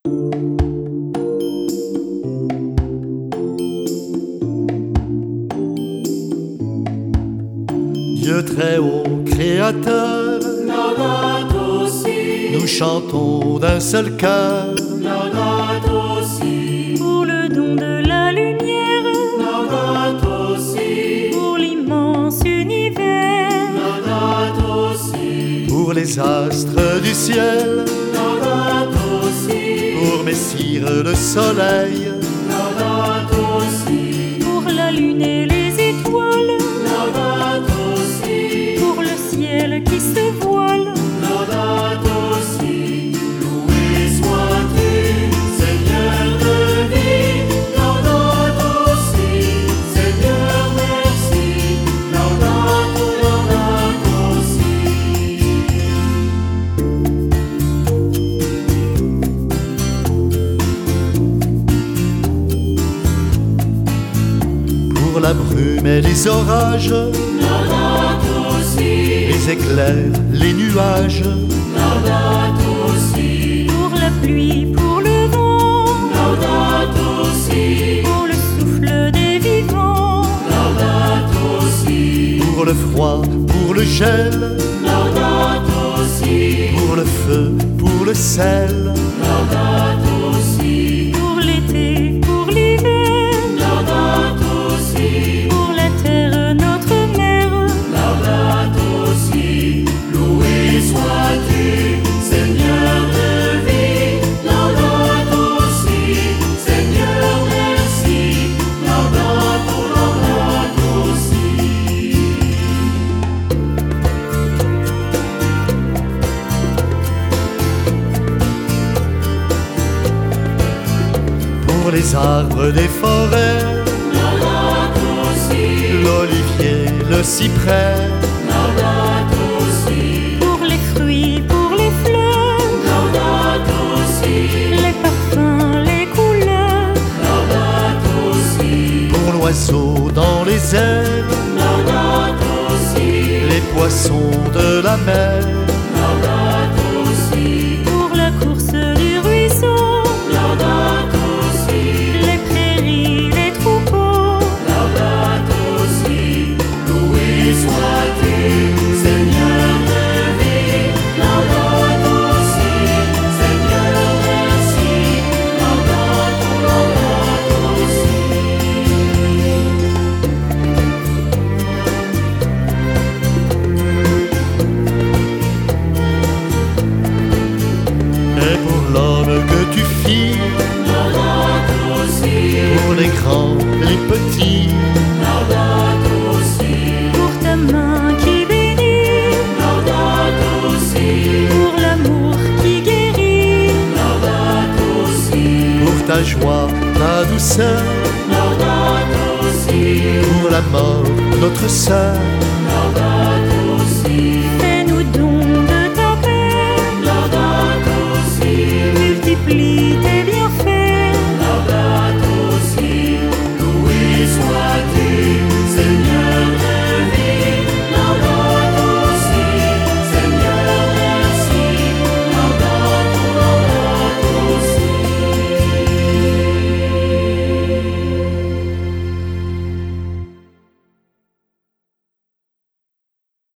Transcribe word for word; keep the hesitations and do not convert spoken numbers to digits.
Dieu très haut créateur, Laudato si, nous chantons d'un seul cœur. Laudato si, pour le don de la lumière, Laudato si, pour l'immense univers, Laudato si, Pour les astres du ciel, Laudato si, pour messire le soleil, Laudato si, pour la lune et les étoiles, Laudato si, pour le ciel qui se voile. Laudato si, loué sois-tu, Seigneur de vie. Laudato si, Seigneur merci. Laudato, laudato si. pour la brume et les orages, Laudato si, les éclairs, les nuages, Laudato si, Pour la pluie, pour le vent, Laudato si, pour le souffle des vivants, Laudato si, pour le froid, pour le gel, Laudato si, pour le feu, pour le sel, Laudato si, pour l'été, pour l'hiver, Laudato si, pour la terre, notre mère. Laudato si, loué sois-tu, Seigneur de vie. Laudato si, Seigneur merci. Laudato, laudato si. pour les arbres des forêts, Laudato si, l'olivier, le cyprès, Laudato si, Pour les fruits, pour les fleurs, Laudato si, les parfums, les couleurs, Laudato si, pour l'oiseau dans les airs, Laudato si, les poissons de la mer, Laudato si, pour la course du ruisseau, Laudato si, les prairies, les troupeaux, Laudato si, loué sois-tu, Seigneur de vie. Laudato si, Seigneur merci. Laudato, laudato si. et pour l'homme que tu fis, Laudato si, pour les grands, les petits, Laudato si, pour ta main qui bénit, Laudato si, pour l'amour qui guérit, Laudato si, pour ta joie, ta douceur, Laudato si, pour la mort, notre sœur,